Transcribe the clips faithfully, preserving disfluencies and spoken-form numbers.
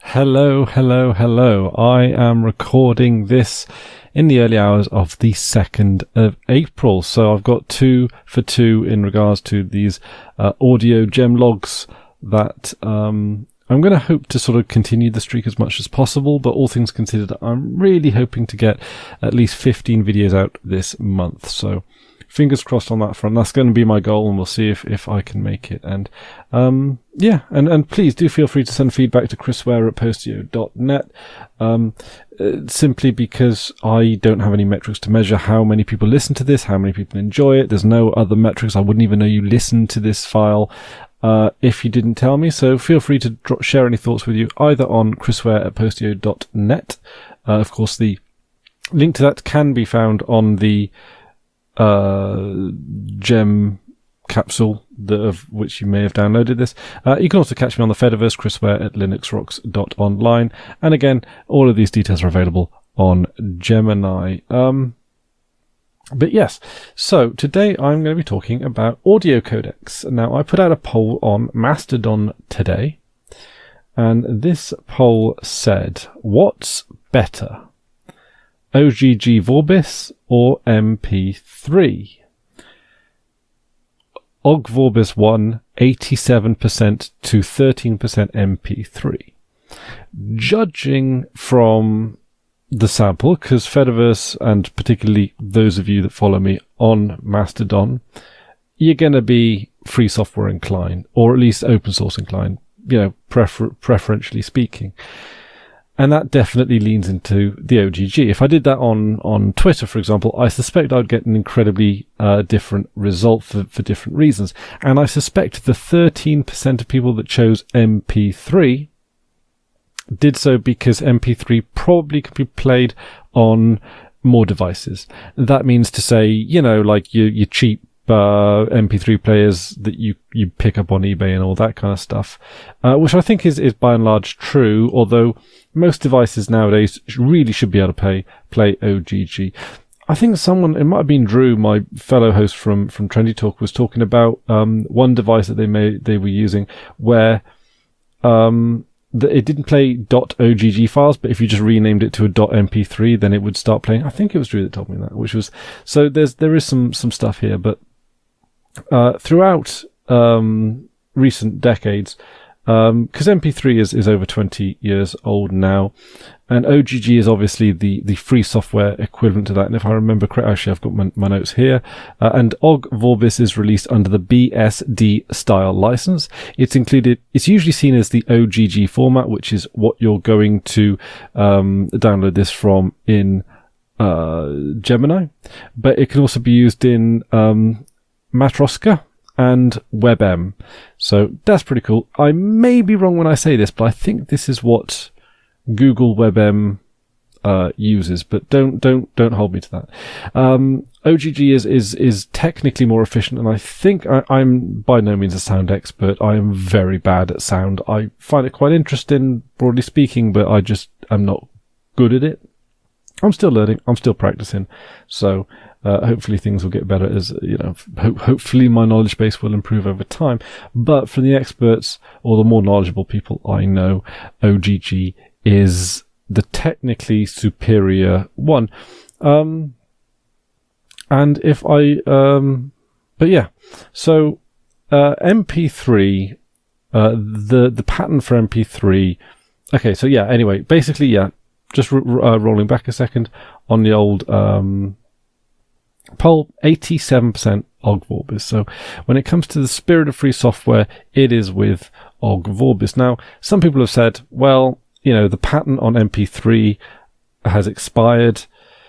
Hello, hello, hello. I am recording this in the early hours of the second of April. So I've got two for two in regards to these uh, audio gem logs that um, I'm going to hope to sort of continue the streak as much as possible. But all things considered, I'm really hoping to get at least fifteen videos out this month. So fingers crossed on that front. That's going to be my goal, and we'll see if, if I can make it. And um, yeah, and, and please do feel free to send feedback to chris ware at postio dot net, um, uh, simply because I don't have any metrics to measure how many people listen to this, how many people enjoy it. There's no other metrics. I wouldn't even know you listened to this file uh, if you didn't tell me. So feel free to drop, share any thoughts with you either on chris ware at postio dot net. Uh, of course, the link to that can be found on the uh gem capsule that of which you may have downloaded this. Uh, you can also catch me on the Fediverse, chris ware at linux rocks dot online, and again, all of these details are available on Gemini. Um, but yes, so today I'm going to be talking about audio codecs. Now, I put out a poll on Mastodon today, and this poll said, what's better, O G G Vorbis or M P three? Og Vorbis won eighty-seven percent to thirteen percent M P three. Judging from the sample, because Fediverse, and particularly those of you that follow me on Mastodon, you're going to be free software inclined, or at least open source inclined, you know, prefer- preferentially speaking. And that definitely leans into the O G G. If I did that on, on Twitter, for example, I suspect I'd get an incredibly uh, different result for, for different reasons. And I suspect the thirteen percent of people that chose M P three did so because M P three probably could be played on more devices. That means to say, you know, like your, your cheap Uh, M P three players that you, you pick up on eBay and all that kind of stuff, uh, which I think is, is by and large true, although most devices nowadays really should be able to pay, play O G G. I think someone, it might have been Drew, my fellow host from, from Trendy Talk, was talking about um, one device that they may, they were using where um, the, it didn't play .ogg files, but if you just renamed it to a .m p three, then it would start playing. I think it was Drew that told me that, which was, so there's, there is some, some stuff here, but Uh, throughout um, recent decades, because um, M P three is, is over twenty years old now, and O G G is obviously the, the free software equivalent to that. And if I remember correctly, actually, I've got my, my notes here. Uh, and Og Vorbis is released under the B S D style license. It's included. It's usually seen as the O G G format, which is what you're going to um, download this from in uh, Gemini, but it can also be used in um, Matroska and WebM. So that's pretty cool. I may be wrong when I say this, but I think this is what Google WebM uh, uses, but don't don't don't hold me to that. Um, O G G is is is technically more efficient, and I think I, I'm by no means a sound expert. I am very bad at sound. I find it quite interesting, broadly speaking, but I just am not good at it. I'm still learning. I'm still practicing. So uh, hopefully things will get better as, you know, ho- hopefully my knowledge base will improve over time. But for the experts or the more knowledgeable people I know, O G G is the technically superior one. Um, and if I, um, but yeah, so uh, M P three, uh, the, the pattern for M P three. Okay, so yeah, anyway, basically, yeah. Just r- uh, rolling back a second on the old um, poll, eighty-seven percent Og Vorbis. So when it comes to the spirit of free software, it is with Og Vorbis. Now, some people have said, well, you know, the patent on M P three has expired,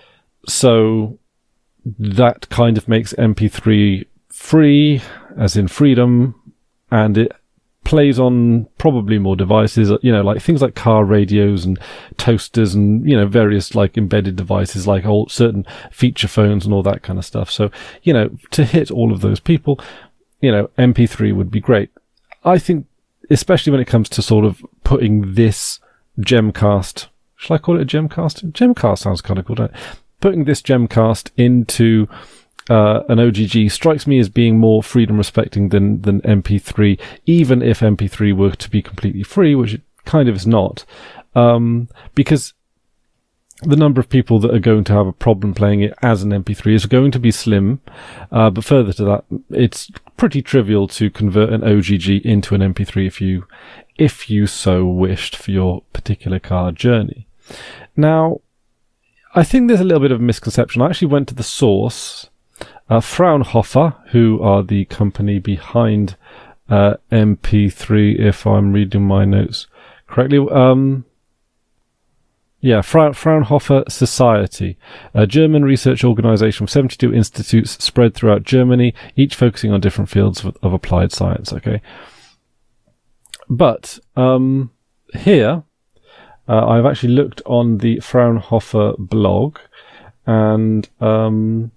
so that kind of makes M P three free, as in freedom, and it plays on probably more devices, you know, like things like car radios and toasters and, you know, various like embedded devices like old certain feature phones and all that kind of stuff. So, you know, to hit all of those people, you know, M P three would be great. I think, especially when it comes to sort of putting this Gemcast, shall I call it a Gemcast? Gemcast sounds kind of cool, don't it? Putting this Gemcast into Uh, an O G G strikes me as being more freedom respecting than, than M P three, even if M P three were to be completely free, which it kind of is not, um, because the number of people that are going to have a problem playing it as an M P three is going to be slim. Uh, but further to that, it's pretty trivial to convert an O G G into an M P three if you, if you so wished for your particular car journey. Now, I think there's a little bit of a misconception. I actually went to the source, uh, Fraunhofer, who are the company behind uh, M P three, if I'm reading my notes correctly. Um, Yeah, Fra- Fraunhofer Society, a German research organization with seventy-two institutes spread throughout Germany, each focusing on different fields of, of applied science, okay? But um, here, uh, I've actually looked on the Fraunhofer blog, and um,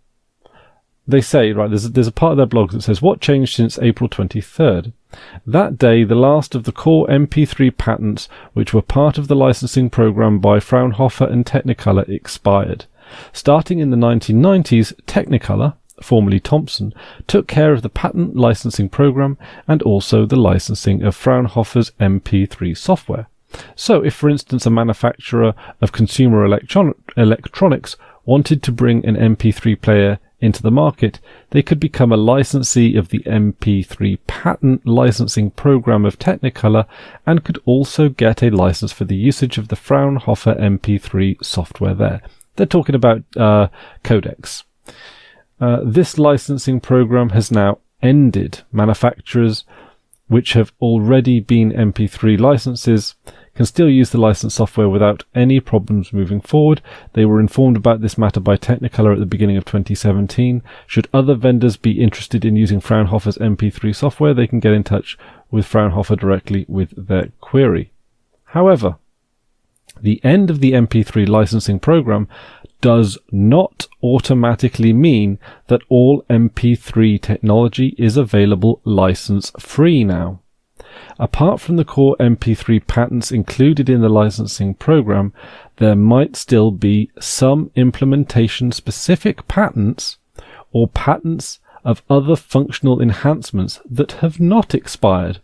they say, right, there's a, there's a part of their blog that says, what changed since April twenty-third? That day, the last of the core M P three patents, which were part of the licensing program by Fraunhofer and Technicolor, expired. Starting in the nineteen nineties, Technicolor, formerly Thomson, took care of the patent licensing program and also the licensing of Fraunhofer's M P three software. So, if for instance a manufacturer of consumer electron- electronics wanted to bring an M P three player into the market, they could become a licensee of the M P three patent licensing program of Technicolor and could also get a license for the usage of the Fraunhofer M P three software there. They're talking about uh, codecs. Uh, this licensing program has now ended. Manufacturers which have already been M P three licenses can still use the licensed software without any problems moving forward. They were informed about this matter by Technicolor at the beginning of twenty seventeen. Should other vendors be interested in using Fraunhofer's M P three software, they can get in touch with Fraunhofer directly with their query. However, the end of the M P three licensing program does not automatically mean that all M P three technology is available license-free now. Apart from the core M P three patents included in the licensing program, there might still be some implementation-specific patents or patents of other functional enhancements that have not expired.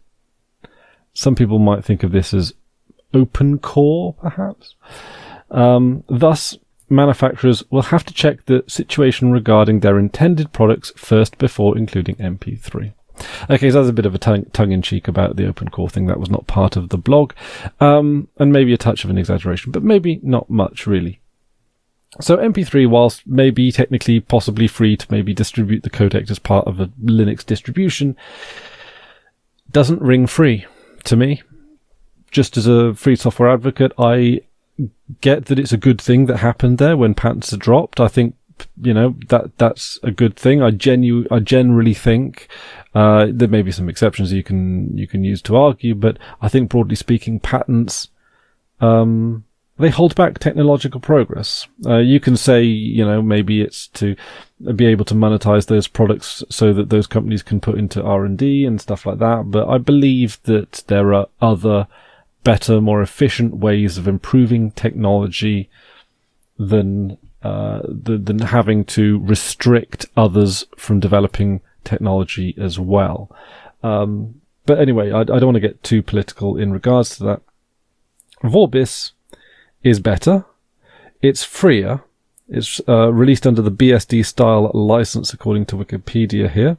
Some people might think of this as open core, perhaps. Um, thus, manufacturers will have to check the situation regarding their intended products first before including M P three. Okay, so that's a bit of a tongue, tongue-in-cheek about the open core thing. That was not part of the blog. Um, and maybe a touch of an exaggeration, but maybe not much, really. So M P three, whilst maybe technically possibly free to maybe distribute the codec as part of a Linux distribution, doesn't ring free to me. Just as a free software advocate, I get that it's a good thing that happened there when patents are dropped. I think, you know, that that's a good thing. I genu I generally think uh, there may be some exceptions you can you can use to argue, but I think broadly speaking, patents um, they hold back technological progress. Uh, you can say, you know, maybe it's to be able to monetize those products so that those companies can put into R and D and stuff like that. But I believe that there are other better, more efficient ways of improving technology than uh, than, than having to restrict others from developing technology as well. Um, but anyway, I, I don't want to get too political in regards to that. Vorbis is better. It's freer. It's uh, released under the B S D style license, according to Wikipedia here.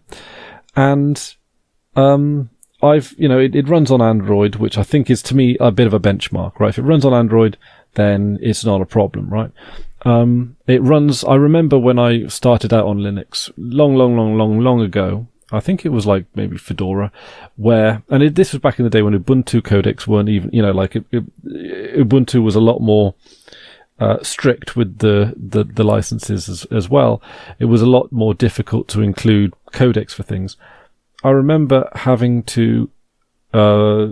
And um, I've, you know, it, it runs on Android, which I think is, to me, a bit of a benchmark, right? If it runs on Android, then it's not a problem, right? Um, it runs, I remember when I started out on Linux, long, long, long, long, long ago, I think it was like maybe Fedora, where, and it, this was back in the day when Ubuntu codecs weren't even, you know, like it, it, Ubuntu was a lot more uh, strict with the, the, the licenses as, as well. It was a lot more difficult to include codecs for things. I remember having to uh,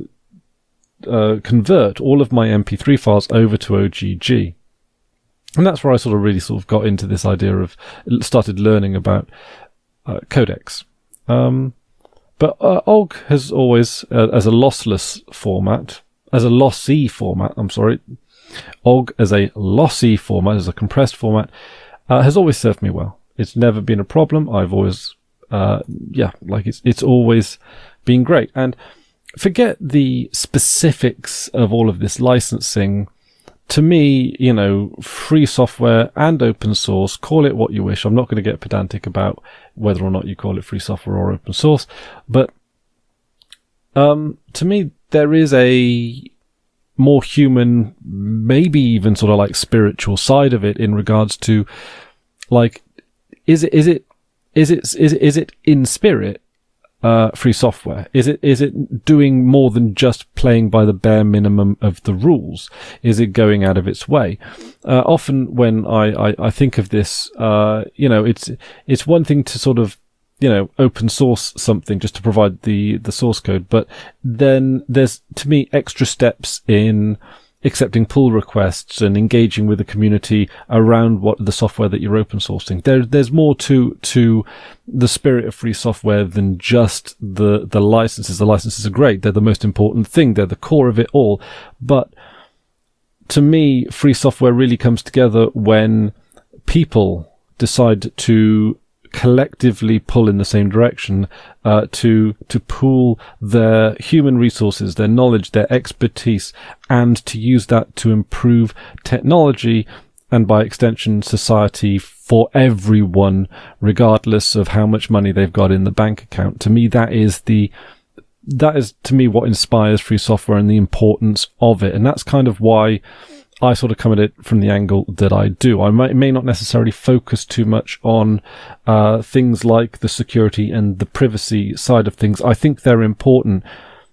uh, convert all of my M P three files over to O G G. And that's where I sort of really sort of got into this idea of, started learning about uh, codecs. Um, but uh, O G has always, uh, as a lossless format, as a lossy format, I'm sorry, O G as a lossy format, as a compressed format, uh, has always served me well. It's never been a problem. I've always... Uh, yeah, like it's it's always been great. And forget the specifics of all of this licensing. To me, you know, free software and open source, call it what you wish. I'm not going to get pedantic about whether or not you call it free software or open source. But um, to me, there is a more human, maybe even sort of like spiritual side of it in regards to, like, is it, is it, is it, is it, is it in spirit? Uh, free software? Is it is it doing more than just playing by the bare minimum of the rules? Is it going out of its way? Uh, often when I, I, I think of this, uh, you know, it's it's one thing to sort of, you know, open source something just to provide the, the source code, but then there's, to me, extra steps in accepting pull requests and engaging with the community around what the software that you're open sourcing. There, there's more to to the spirit of free software than just the the licenses. The licenses are great; they're the most important thing. They're the core of it all. But to me, free software really comes together when people decide to collectively pull in the same direction, uh, to to pool their human resources, their knowledge, their expertise, and to use that to improve technology and by extension society for everyone, regardless of how much money they've got in the bank account. To me, that is the that is to me what inspires free software and the importance of it, and that's kind of why I sort of come at it from the angle that I do. I might, may not necessarily focus too much on uh, things like the security and the privacy side of things. I think they're important.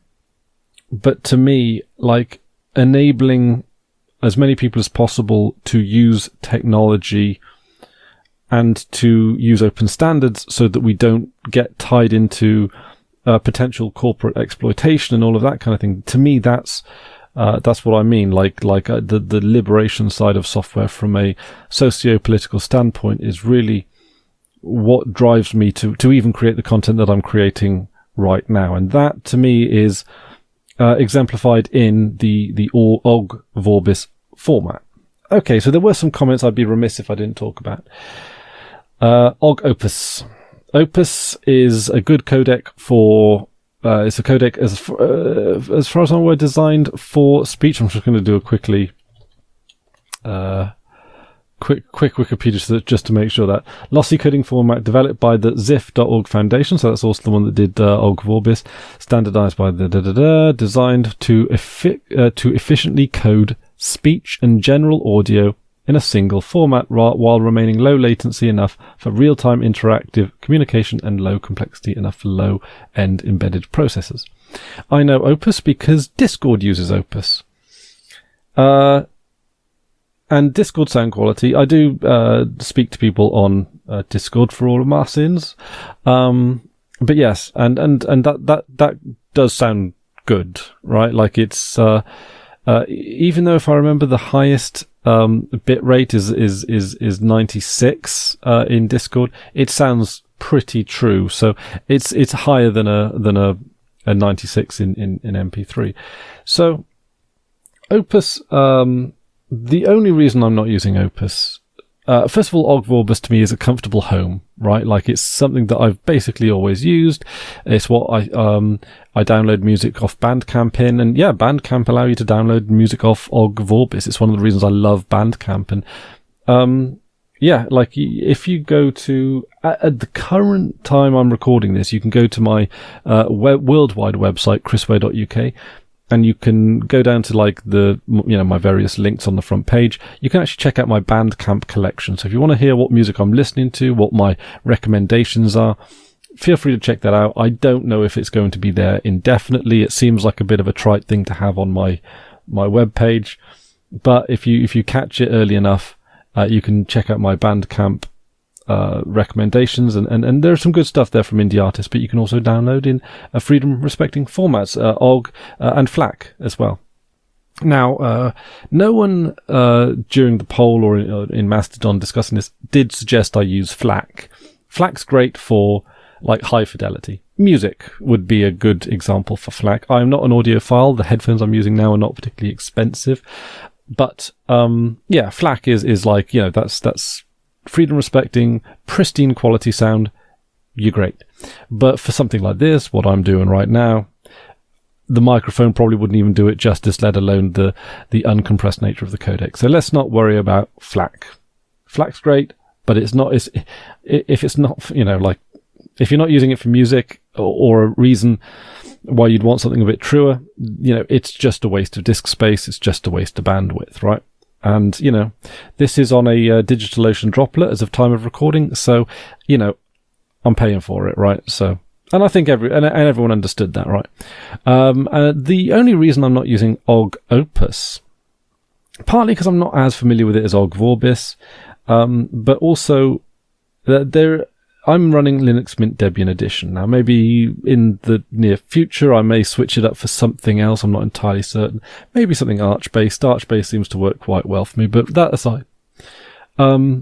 But to me, like, enabling as many people as possible to use technology and to use open standards so that we don't get tied into uh, potential corporate exploitation and all of that kind of thing. To me, that's Uh, that's what I mean. Like, like uh, the the liberation side of software from a socio-political standpoint is really what drives me to to even create the content that I'm creating right now, and that to me is uh, exemplified in the the Ogg Vorbis format. Okay, so there were some comments I'd be remiss if I didn't talk about. Uh, Ogg Opus. Opus is a good codec for. Uh, it's a codec as far, uh, as far as I'm aware designed for speech. I'm just going to do a quickly, uh, quick quick Wikipedia search just to make sure that lossy coding format developed by the Ziff dot org Foundation. So that's also the one that did uh, Ogg Vorbis, standardized by the da da da, designed to effi- uh, to efficiently code speech and general audio in a single format while remaining low latency enough for real-time interactive communication and low complexity enough for low-end embedded processors. I know Opus because Discord uses Opus. Uh, and Discord sound quality, I do uh, speak to people on uh, Discord for all of my sins. Um, but yes, and, and, and that, that, that does sound good, right? Like it's, uh, uh, even though if I remember the highest Um, bit rate is is is is ninety-six uh, in Discord. It sounds pretty true, so it's it's higher than a than a, a ninety-six in, in, in M P three. So Opus, um, the only reason I'm not using Opus, uh, first of all, Ogg Vorbis to me is a comfortable home, right? Like it's something that I've basically always used. It's what I um I download music off Bandcamp in, and yeah, Bandcamp allow you to download music off Ogg Vorbis. It's one of the reasons I love Bandcamp, and um yeah, like if you go to at, at the current time I'm recording this, you can go to my uh web, worldwide website chrisway dot U K. And you can go down to like the, you know, my various links on the front page. You can actually check out my Bandcamp collection. So if you want to hear what music I'm listening to, what my recommendations are, feel free to check that out. I don't know if it's going to be there indefinitely. It seems like a bit of a trite thing to have on my, my web page. But if you, if you catch it early enough, uh, you can check out my Bandcamp Uh, recommendations, and, and, and there's some good stuff there from indie artists, but you can also download in uh, freedom respecting formats, uh, Ogg uh, and FLAC as well. Now, uh, no one uh, during the poll or in, uh, in Mastodon discussing this did suggest I use FLAC. FLAC's great for like high fidelity. Music would be a good example for FLAC. I'm not an audiophile. The headphones I'm using now are not particularly expensive, but um, yeah, FLAC is is like, you know, that's that's freedom respecting, pristine quality sound. You're great. But for something like this, what I'm doing right now, the microphone probably wouldn't even do it justice, let alone the, the uncompressed nature of the codec. So let's not worry about FLAC. FLAC's great, but it's not, it's, if it's not, you know, like, if you're not using it for music or, or a reason why you'd want something a bit truer, you know, it's just a waste of disk space. It's just a waste of bandwidth, right? And, you know, this is on a uh, DigitalOcean droplet as of time of recording. So, you know, I'm paying for it, right? So, and I think every, and, and everyone understood that, right? Um, uh, the only reason I'm not using O G Opus, partly because I'm not as familiar with it as O G Vorbis, um, but also uh, there, I'm running Linux Mint Debian Edition. Now, maybe in the near future, I may switch it up for something else. I'm not entirely certain. Maybe something Arch-based. Arch-based seems to work quite well for me, but that aside, um,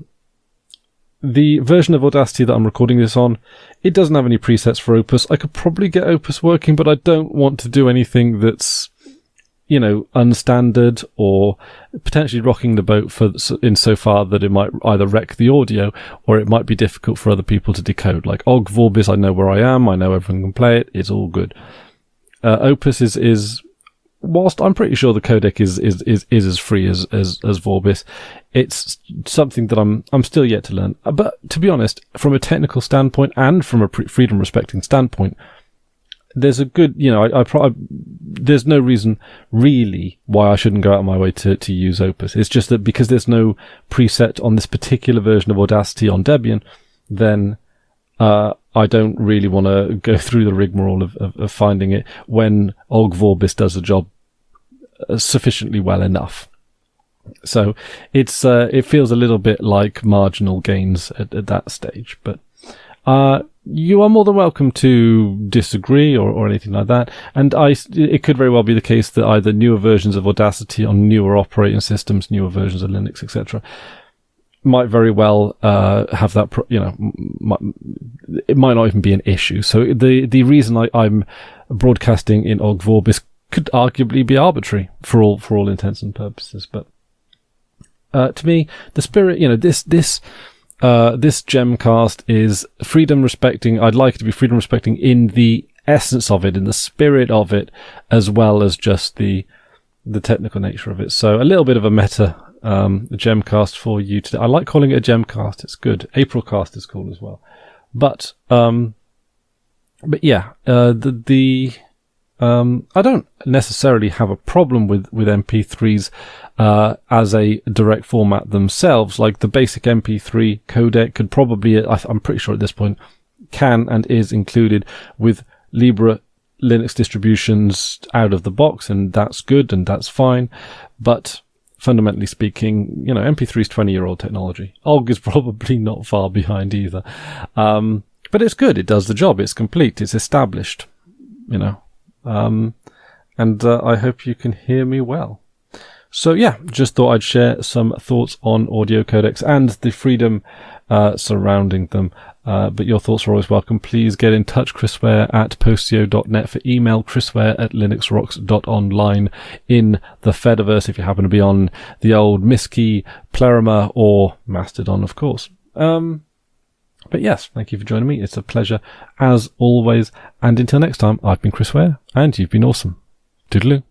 the version of Audacity that I'm recording this on, it doesn't have any presets for Opus. I could probably get Opus working, but I don't want to do anything that's, you know, unstandard or potentially rocking the boat for insofar that it might either wreck the audio or it might be difficult for other people to decode. Like O G Vorbis, I know where I am. I know everyone can play it. It's all good. Uh, Opus is, is, whilst I'm pretty sure the codec is, is, is, is as free as, as, as Vorbis, it's something that I'm, I'm still yet to learn. But to be honest, from a technical standpoint and from a freedom respecting standpoint, there's a good, you know, I, I, pro- I there's no reason really why I shouldn't go out of my way to, to use Opus. It's just that because there's no preset on this particular version of Audacity on Debian, then, uh, I don't really want to go through the rigmarole of, of, of finding it when O G Vorbis does the job sufficiently well enough. So it's, uh, it feels a little bit like marginal gains at, at that stage, but, uh, you are more than welcome to disagree or, or anything like that. And I, it could very well be the case that either newer versions of Audacity on newer operating systems, newer versions of Linux, et cetera, might very well uh, have that. Pro- you know, might, it might not even be an issue. So the the reason I, I'm broadcasting in O G Vorbis could arguably be arbitrary for all for all intents and purposes. But uh, to me, the spirit, you know, this this. Uh, this Gemcast is freedom respecting. I'd like it to be freedom respecting in the essence of it, in the spirit of it, as well as just the the technical nature of it. So a little bit of a meta um, Gemcast for you today. I like calling it a Gemcast. It's good. Aprilcast is cool as well. But um, but yeah, uh, the the um, I don't necessarily have a problem with with M P threes. Uh, as a direct format themselves, like the basic M P three codec could probably, I'm pretty sure at this point, can and is included with Libre Linux distributions out of the box, and that's good and that's fine. But fundamentally speaking, you know, M P three is twenty year old technology. O G is probably not far behind either. Um, but it's good. It does the job. It's complete. It's established, you know. Um, and uh, I hope you can hear me well. So yeah, just thought I'd share some thoughts on audio codecs and the freedom uh, surrounding them. Uh, but your thoughts are always welcome. Please get in touch, Chris Ware at postio dot net for email, chrisware at linuxrocks dot online in the Fediverse if you happen to be on the old Miskey, Pleroma, or Mastodon, of course. Um, but yes, thank you for joining me. It's a pleasure as always. And until next time, I've been Chris Ware, and you've been awesome. Toodaloo.